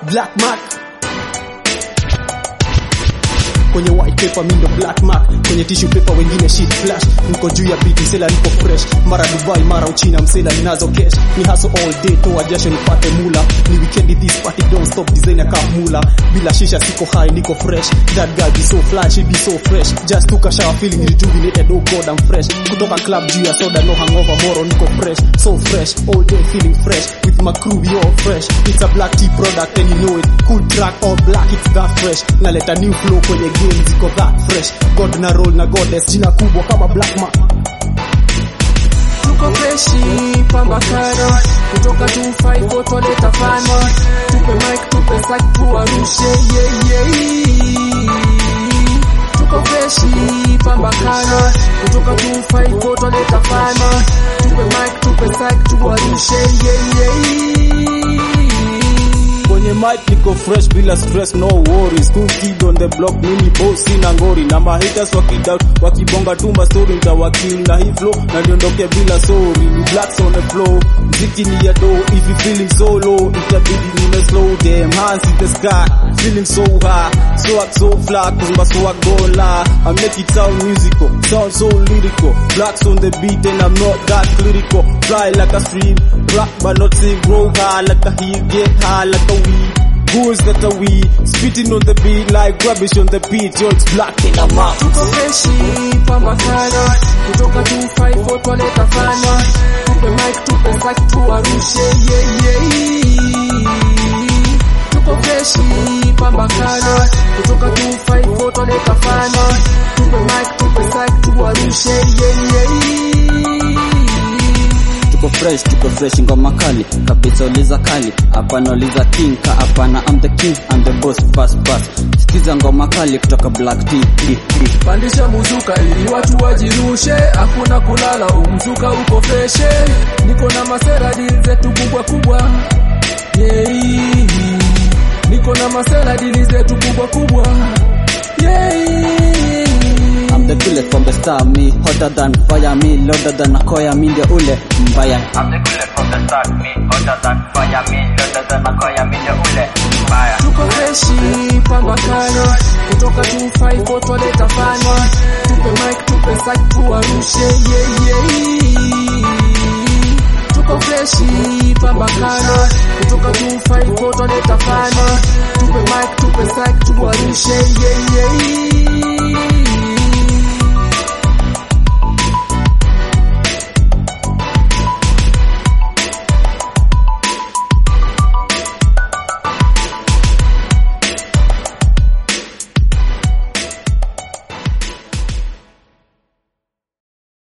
Black Mark kwenye white paper mindo black mark, kwenye tissue paper wengine shit flash. Niko juu ya beat msela niko fresh, mara Dubai mara Uchina msela ninazo cash. Ni hustle all day toa jasho nipate mula, ni weekend this party don't stop designer kap mula. Bila shisha siko high niko fresh, that guy be so fly she be so fresh. Just took a shower feeling rejuvenated, oh god I'm fresh. Kutoka club juu ya soda no hangover moro niko fresh, so fresh all day feeling fresh. With my crew we all fresh, it's a black tea product and you know it. Cool track all black it's that fresh, naleta new flow kwenye game ziko that fresh. God na roll na goddess jina kubwa kama Black Mark. Tuko freshi pamba kara kutoka 25 toleta fana, tupe mic tupe sack tuarushe Tuko freshi pamba kara kutoka 25 toleta fana, tupe mic tupe sack tuarushe Kwenye mic niko fresh bila stress no worries. Cool kid on the block mini boss sina ngori. Na mahaters wakidoubt wakibonga tumba story nitawakil na hii flow na niondoke bila sorry. We blacks on the floor mziki ni ya do. If you feeling so low itabidi nime slow them hands in the sky. Feeling so high so fly cause my swag gon' lie. I make it sound musical, sound so lyrical. Blacks on the beat and I'm not that critical. Fly like a stream, rock but not sing. Grow high like a heel, get high like a weed. Goals that are we spitting on the beat like rubbish on the beat. Yo, it's black in a mouth. Tuko freshi pamba kara kutoka 25 toleta fana, tupe mic tupe sack tuarushe Tuko freshi pamba kara kutoka 25 toleta fana, tupe mic tupe sack tuarushe Tuko fresh ngoma kali kabisa uliza kali. Hapana uliza king ka hapana I'm the king I'm the boss pass. Sikiza ngoma kali kutoka Black Tea. Pandisha muzuka ili watu wajirushe, hakuna kulala umzuka uko freshe. Niko na masera deal zetu kubwa Niko na masera deal zetu kubwa I'm the bullet from the star, me hotter than fire, me louder than a koya, me ndio ule mbaya. I'm the bullet from the start, me hotter than fire, me louder than a koya, me ndio ule mbaya. Tuko freshi pamba kara kutoka 25 toleta fana, tupe mic tupe sack tuarushe Tuko freshi pamba kara kutoka 25 toleta fana, tupe mic tupe sack tuarushe